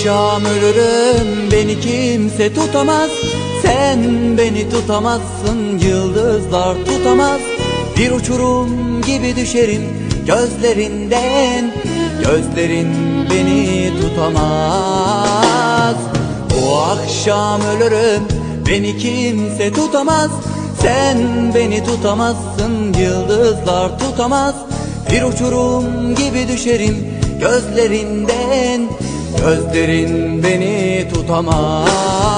akşam ölürüm, beni kimse tutamaz. Sen beni tutamazsın, yıldızlar tutamaz. Bir uçurum gibi düşerim gözlerinden, gözlerin beni tutamaz. O akşam ölürüm, beni kimse tutamaz. Sen beni tutamazsın, yıldızlar tutamaz. Bir uçurum gibi düşerim gözlerinden, gözlerin beni tutamaz.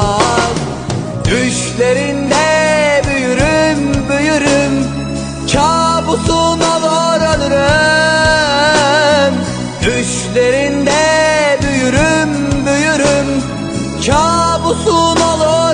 Düşlerinde büyürüm, büyürüm, kabusun olur ölürüm. Düşlerinde büyürüm, büyürüm, kabusun olur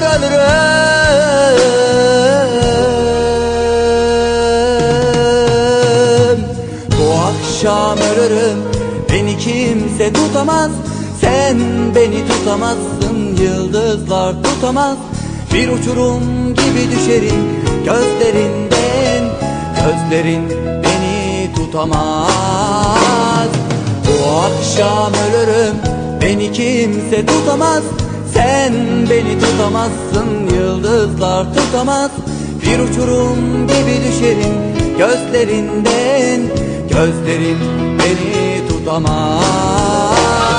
ölürüm. Bu akşam ölürüm, beni kimse tutamaz. Sen beni tutamazsın, yıldızlar tutamaz. Bir uçurum gibi düşerim gözlerinden, gözlerin beni tutamaz. Bu akşam ölürüm, beni kimse tutamaz. Sen beni tutamazsın, yıldızlar tutamaz. Bir uçurum gibi düşerim gözlerinden, gözlerin beni tutamaz.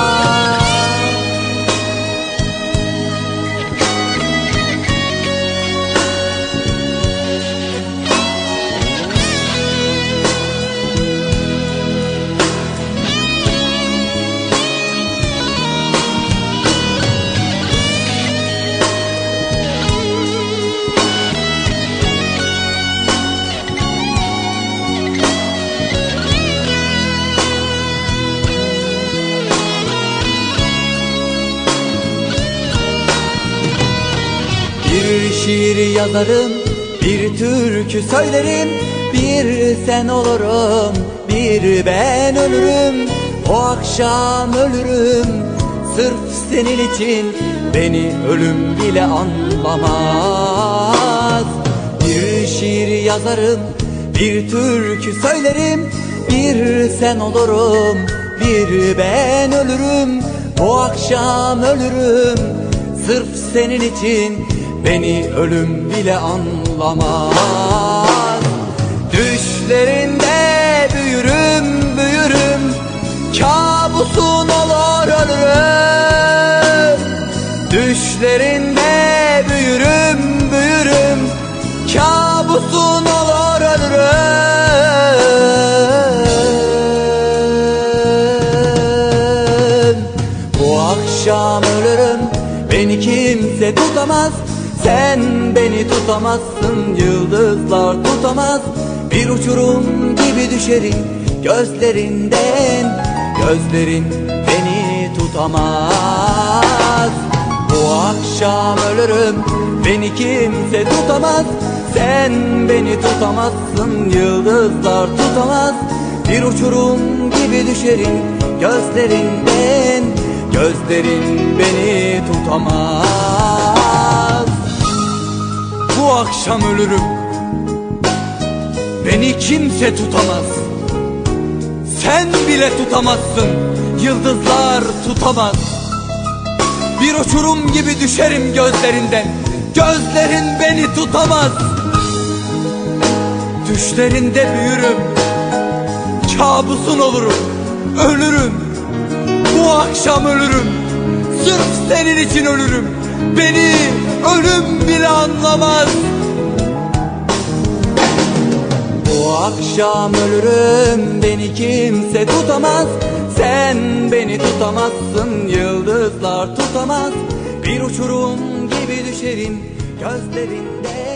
Bir şiir yazarım, bir türkü söylerim. Bir sen olurum, bir ben ölürüm. O akşam ölürüm, sırf senin için. Beni ölüm bile anlamaz. Bir şiir yazarım, bir türkü söylerim. Bir sen olurum, bir ben ölürüm. O akşam ölürüm, sırf senin için. Beni ölüm bile anlamaz. Düşlerinde büyürüm, büyürüm, kabusun olur ölürüm. Düşlerinde büyürüm, büyürüm, kabusun olur ölürüm. Bu akşam ölürüm, beni kimse tutamaz. Sen beni tutamazsın, yıldızlar tutamaz. Bir uçurum gibi düşerim gözlerinden, gözlerin beni tutamaz. Bu akşam ölürüm, beni kimse tutamaz. Sen beni tutamazsın, yıldızlar tutamaz. Bir uçurum gibi düşerim gözlerinden, gözlerin beni tutamaz. Bu akşam ölürüm, beni kimse tutamaz. Sen bile tutamazsın, yıldızlar tutamaz. Bir uçurum gibi düşerim gözlerinden, gözlerin beni tutamaz. Düşlerinde büyürüm, kabusun olurum, ölürüm. Bu akşam ölürüm, sırf senin için ölürüm. Beni ölüm bile anlamaz. Bu akşam ölürüm, beni kimse tutamaz. Sen beni tutamazsın, yıldızlar tutamaz. Bir uçurum gibi düşerim gözlerinde.